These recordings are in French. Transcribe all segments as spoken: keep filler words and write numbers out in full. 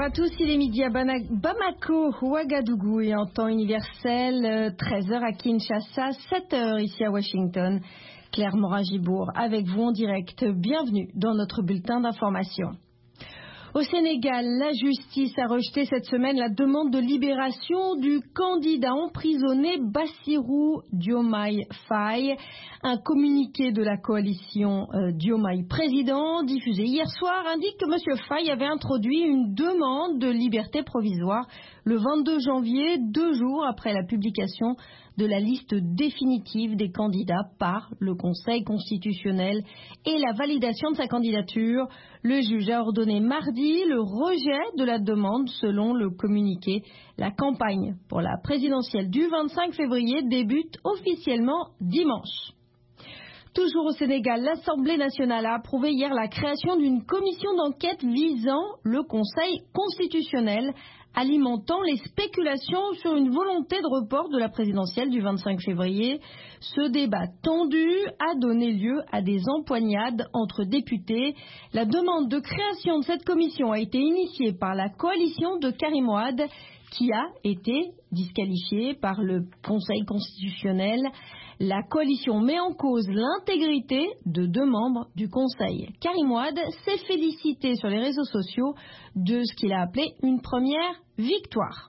à tous, il est midi à Bamako, Ouagadougou et en temps universel, treize heures à Kinshasa, sept heures ici à Washington. Claire Morin-Gibourg avec vous en direct. Bienvenue dans notre bulletin d'information. Au Sénégal, la justice a rejeté cette semaine la demande de libération du candidat emprisonné Bassirou Diomaye Faye. Un communiqué de la coalition euh, Diomaye Président, diffusé hier soir, indique que M. Faye avait introduit une demande de liberté provisoire le vingt-deux janvier, deux jours après la publication de la liste définitive des candidats par le Conseil constitutionnel et la validation de sa candidature. Le juge a ordonné mardi le rejet de la demande selon le communiqué. La campagne pour la présidentielle du vingt-cinq février débute officiellement dimanche. Toujours au Sénégal, l'Assemblée nationale a approuvé hier la création d'une commission d'enquête visant le Conseil constitutionnel, alimentant les spéculations sur une volonté de report de la présidentielle du vingt-cinq février. Ce débat tendu a donné lieu à des empoignades entre députés. La demande de création de cette commission a été initiée par la coalition de Karim Wade, qui a été disqualifiée par le Conseil constitutionnel. La coalition met en cause l'intégrité de deux membres du Conseil. Karim Wade s'est félicité sur les réseaux sociaux de ce qu'il a appelé une première victoire.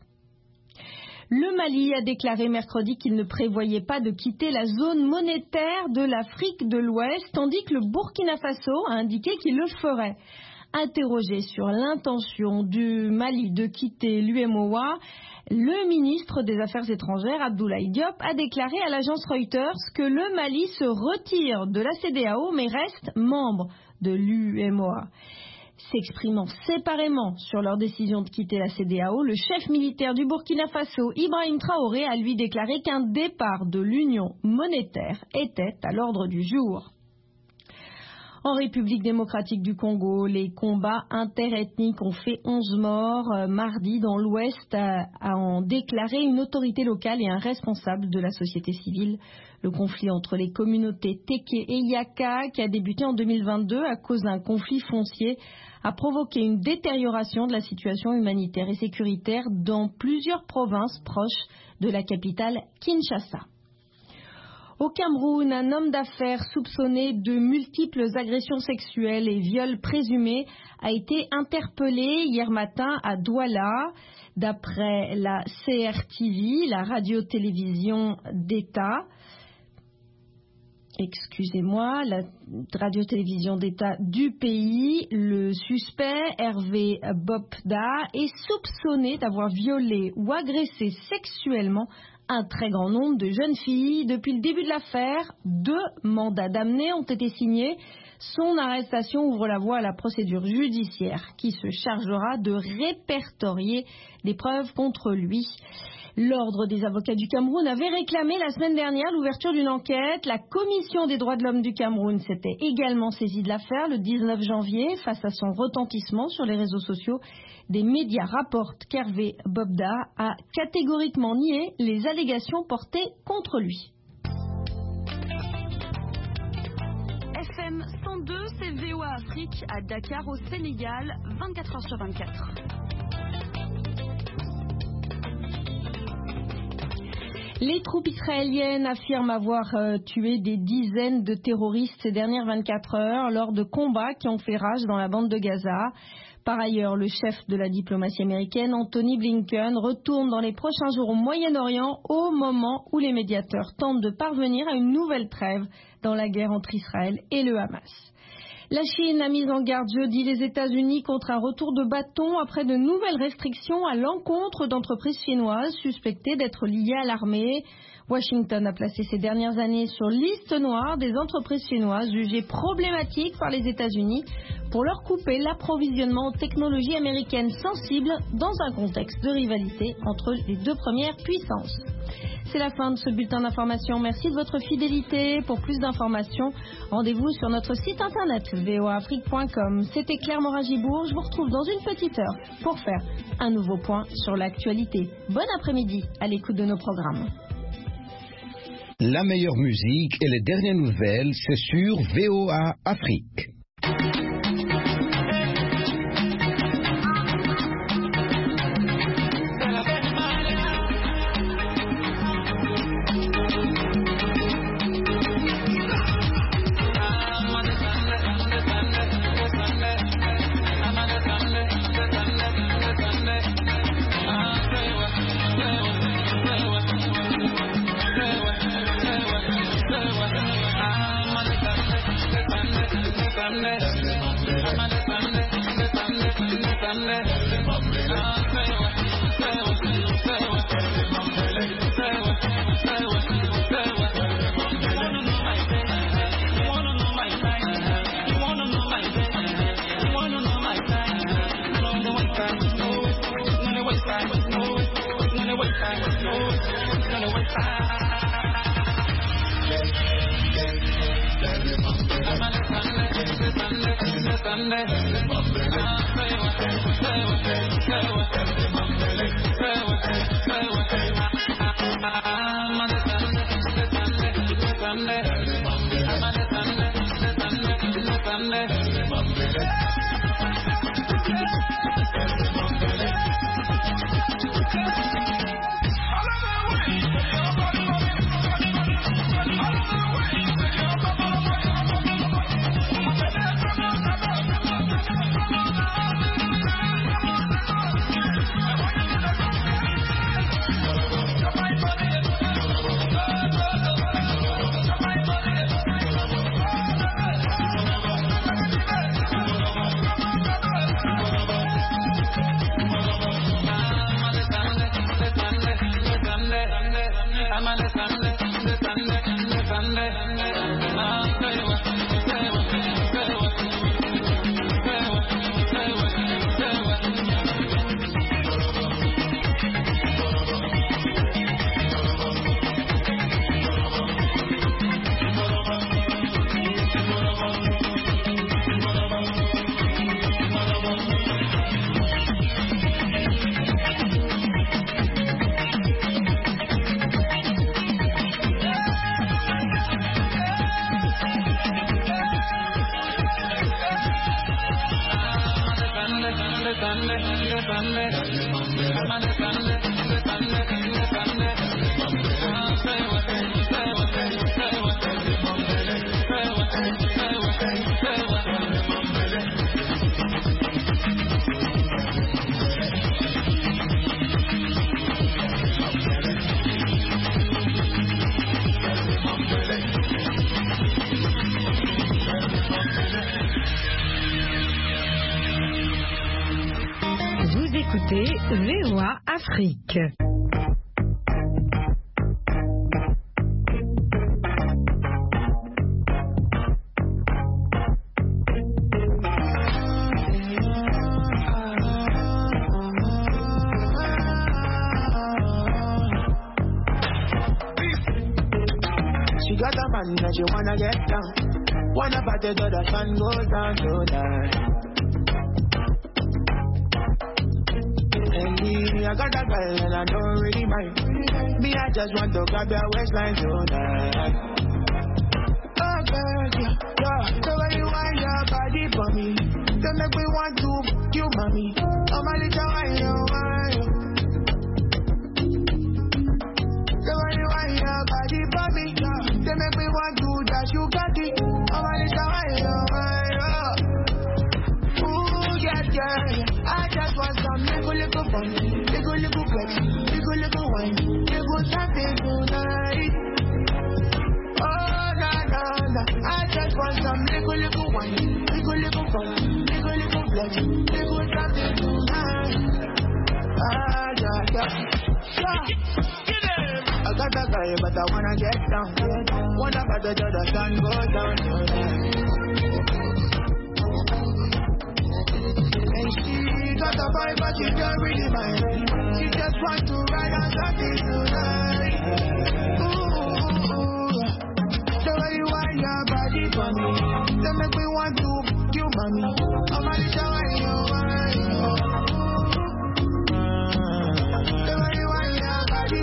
Le Mali a déclaré mercredi qu'il ne prévoyait pas de quitter la zone monétaire de l'Afrique de l'Ouest, tandis que le Burkina Faso a indiqué qu'il le ferait. Interrogé sur l'intention du Mali de quitter l'U E M O A, le ministre des Affaires étrangères, Abdoulaye Diop, a déclaré à l'agence Reuters que le Mali se retire de la C E D E A O mais reste membre de l'U E M O A. S'exprimant séparément sur leur décision de quitter la C E D E A O, le chef militaire du Burkina Faso, Ibrahim Traoré, a lui déclaré qu'un départ de l'Union monétaire était à l'ordre du jour. En République démocratique du Congo, les combats interethniques ont fait onze morts. Mardi, dans l'Ouest, a, a en déclaré une autorité locale et un responsable de la société civile. Le conflit entre les communautés Téké et Yaka, qui a débuté en deux mille vingt-deux à cause d'un conflit foncier, a provoqué une détérioration de la situation humanitaire et sécuritaire dans plusieurs provinces proches de la capitale Kinshasa. Au Cameroun, un homme d'affaires soupçonné de multiples agressions sexuelles et viols présumés a été interpellé hier matin à Douala. D'après la C R T V, la radio-télévision d'État, excusez-moi, la radio-télévision d'État du pays, le suspect, Hervé Bopda, est soupçonné d'avoir violé ou agressé sexuellement un très grand nombre de jeunes filles. Depuis le début de l'affaire, deux mandats d'amener ont été signés. Son arrestation ouvre la voie à la procédure judiciaire qui se chargera de répertorier les preuves contre lui. L'Ordre des avocats du Cameroun avait réclamé la semaine dernière l'ouverture d'une enquête. La Commission des droits de l'homme du Cameroun s'était également saisie de l'affaire le dix-neuf janvier face à son retentissement sur les réseaux sociaux. Des médias rapportent qu'Hervé Bopda a catégoriquement nié les allégations portées contre lui. F M cent deux, c'est V O A Afrique à Dakar au Sénégal, vingt-quatre heures sur vingt-quatre. Les troupes israéliennes affirment avoir euh, tué des dizaines de terroristes ces dernières vingt-quatre heures lors de combats qui ont fait rage dans la bande de Gaza. Par ailleurs, le chef de la diplomatie américaine, Anthony Blinken, retourne dans les prochains jours au Moyen-Orient au moment où les médiateurs tentent de parvenir à une nouvelle trêve dans la guerre entre Israël et le Hamas. La Chine a mis en garde jeudi les États-Unis contre un retour de bâton après de nouvelles restrictions à l'encontre d'entreprises chinoises suspectées d'être liées à l'armée. Washington a placé ces dernières années sur liste noire des entreprises chinoises jugées problématiques par les États-Unis pour leur couper l'approvisionnement aux technologies américaines sensibles dans un contexte de rivalité entre les deux premières puissances. C'est la fin de ce bulletin d'information. Merci de votre fidélité. Pour plus d'informations, rendez-vous sur notre site internet v o a afrique point com. C'était Claire Morin-Gibourg. Je vous retrouve dans une petite heure pour faire un nouveau point sur l'actualité. Bon après-midi à l'écoute de nos programmes. La meilleure musique et les dernières nouvelles, c'est sur V O A Afrique. V O A Afrique. She got a man that she wanna get down. Wanna party till the sun goes down tonight. I got a girl and I don't really mind. Me, I just want to grab your waistline tonight. Oh, girl, yeah, yeah. So when you want your body for me, don't make me want to f*** you, mommy. Oh, my little wine, oh, wine. So when you want your body for me, don't make me want to dash you cocky. Oh, my little wine, oh, wine, oh. Ooh, yeah, yeah, yeah. I just want some little, little fun. Little, little flex, little, little wine, little something tonight. Oh, na, na, na. I just want some little, little wine, little, little fun, little, little flex, little something tonight. Ah, yeah, yeah. Yeah. I got a guy, but I wanna get down. Wanna battle till the sun goes down. And she got a vibe, but she don't really mind. She just want to ride on something.